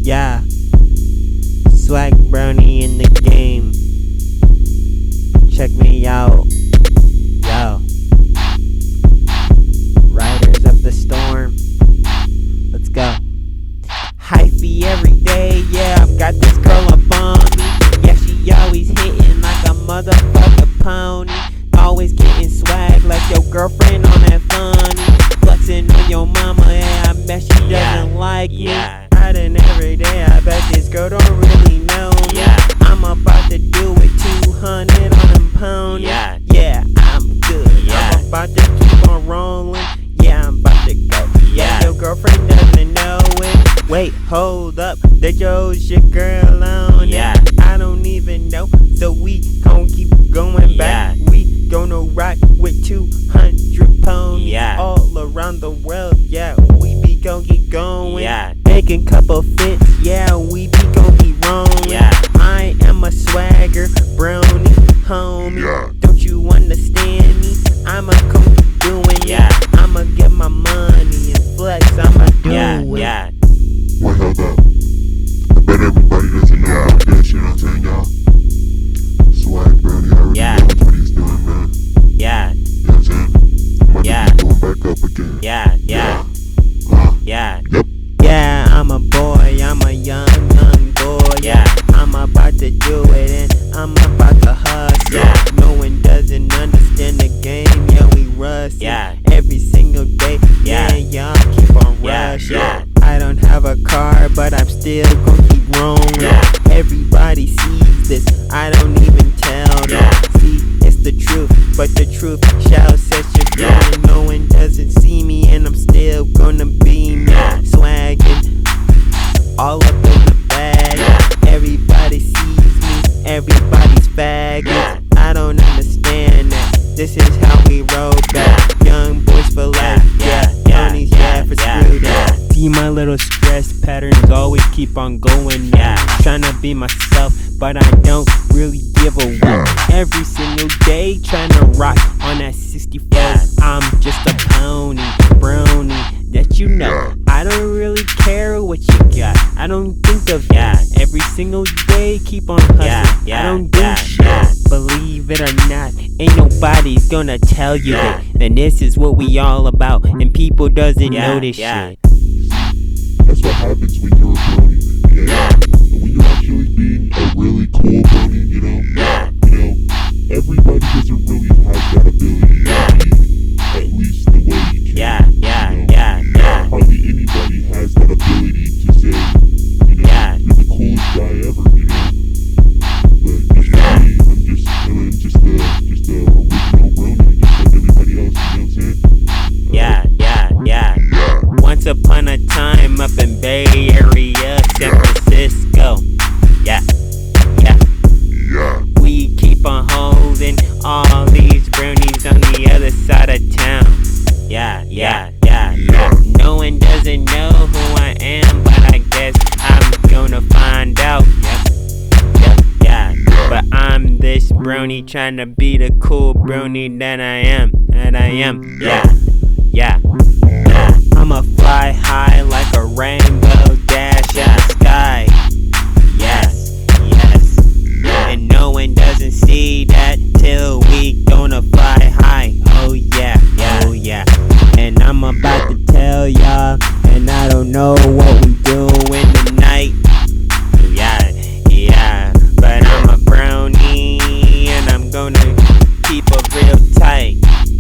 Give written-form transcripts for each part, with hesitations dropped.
Yeah, Swag Brownie in the game. Check me out. Yo, Riders of the Storm. Let's go. Hyphy every day. Yeah, I've got this girl up on me. Yeah, she always hitting like a motherfucker pony. Always getting swag like your girlfriend on that funny. Flexing on your mama, yeah, I bet she doesn't like me. Riding every day, I bet this girl don't really know me. I'm about to do it 200 on them ponies. Yeah, I'm good. I'm about to keep on rolling. Yeah, I'm about to go. Yeah, your girlfriend doesn't know it. Wait, hold up, there goes your girl on it. I don't even know, so we gon' keep going back. We gonna rock with 200 ponies all around the world. Yeah, we be gon' keep going. Making couple fits, yeah, we be gon' be rolling. I am a swagger brownie, homie. Don't you understand me? I'ma come keep doing it. I'ma get my money and flex, I'ma do it. What held up? I bet everybody doesn't know about this, you know what I'm saying, y'all? Swag Brownie, I already know what he's doing, man. You know what I'm saying? I'm about to be going back up again. Yep. Yeah, I'm a boy, I'm a young boy. I'm about to do it and I'm about to hustle. No one doesn't understand the game, yeah, we rust every single day. Y'all keep on rushing. I don't have a car, but I'm still gonna keep rolling. Everybody sees this, I don't even tell them. See, it's the truth, but the truth shall set you free. And no one doesn't see me, and I'm still gonna be me. Swagging all up in the bag. Everybody sees me, everybody's fagging. I don't understand that. This is how we roll back. Young boys for life, ponies, for screwed up. See my little stress patterns always keep on going. Tryna be myself, but I don't really give a fuck. Every single day tryna rock on that 64. I'm just a pony, brownie, that you know. I don't really care what you got. I don't think of that. Every single day keep on hustling. I don't do shit. Believe it or not, ain't nobody's gonna tell you that. And this is what we all about, and people doesn't know this shit. That's what happens when you're a brony. When you're actually being a really cool brony, you know, everybody doesn't really have that ability to be at least the way you can. Hardly anybody has that ability to say, you're the coolest guy ever, But just me, I'm just chilling, just a original brony, just like everybody else, you know what I'm saying? Once upon a time up in Bay Area, San Francisco. We keep on holding all these brownies on the other side of town. No one doesn't know who I am, but I guess I'm gonna find out. But I'm this brownie trying to be the cool brownie that I am. I'ma fly high like a rainbow dash in the sky. And no one doesn't see that till we gonna fly high. Oh yeah. And I'm about to tell y'all, and I don't know what we doing tonight. But I'm a brownie, and I'm gonna keep it real tight.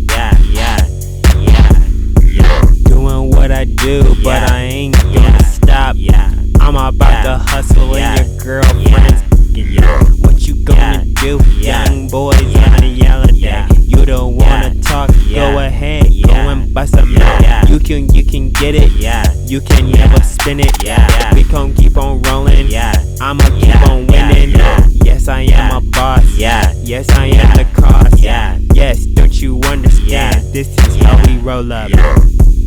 Doing what I do, but I ain't gonna stop. I'm about to hustle and your girlfriend's what you gonna do? Young boys on a yellow day. You don't wanna talk, go ahead, go and bust them out. You can get it, you can never spin it. We gon' keep on rolling, I'ma keep on winning. Yes, I am a boss, yes, I am the cost. Yes, don't you understand? This is how we roll up.